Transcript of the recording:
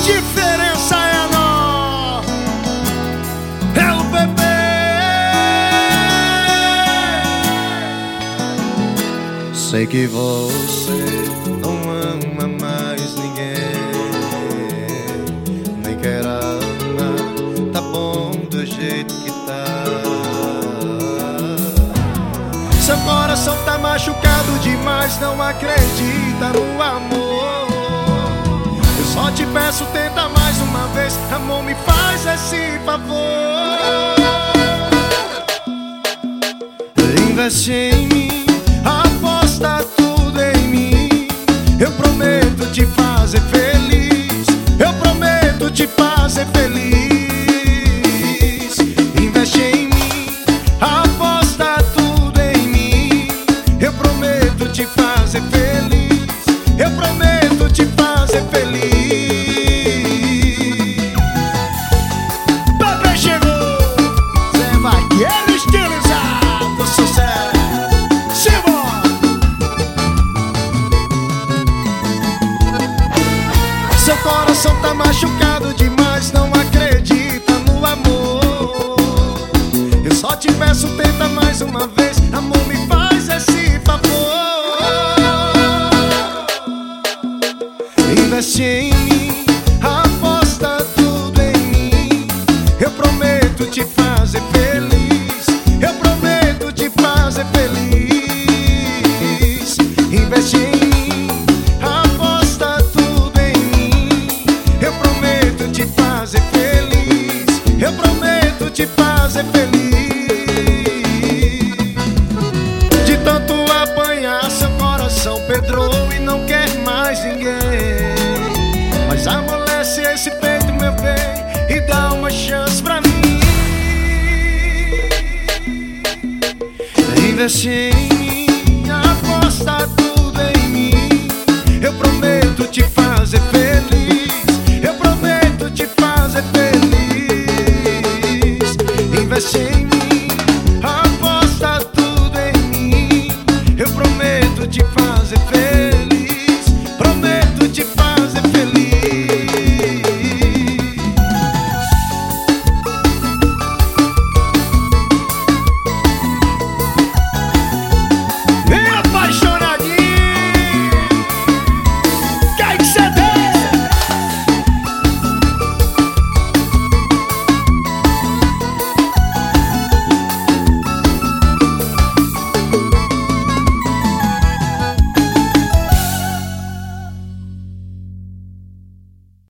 diferença é nós, é o bebê. Sei que você não ama mais ninguém, nem quer amar, tá bom do jeito que tá. Seu coração tá machucado demais, não acredita no amor. Eu só te peço, tenta mais uma vez, amor, me faz esse favor. Investe em mim, aposta tudo em mim. Eu prometo te fazer feliz, eu prometo te fazer feliz. Investe em mim, aposta tudo em mim. Eu prometo te fazer feliz, eu prometo te fazer feliz. Papai chegou, Zé Vaqueiro estilizado, sucesso. Seu coração tá machucado demais, não acredita no amor. Eu só te peço, tenta mais uma vez, amor, me faz esse favor. Investe em mim, aposta tudo em mim. Eu prometo te fazer feliz, eu prometo te fazer feliz. Investe em mim, eu prometo te fazer feliz. De tanto apanhar, seu coração pedrou e não quer mais ninguém. Mas amolece esse peito, meu bem, e dá uma chance pra mim. Investe em